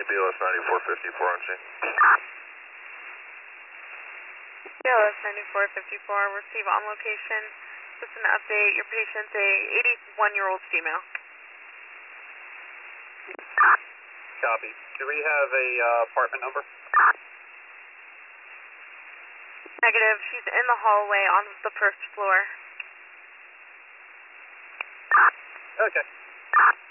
BLS 9454 on scene. BLS 9454, receive on location. Just an update, your patient's a 81-year-old female. Copy. Do we have a apartment number? Negative, she's in the hallway on the first floor. Okay.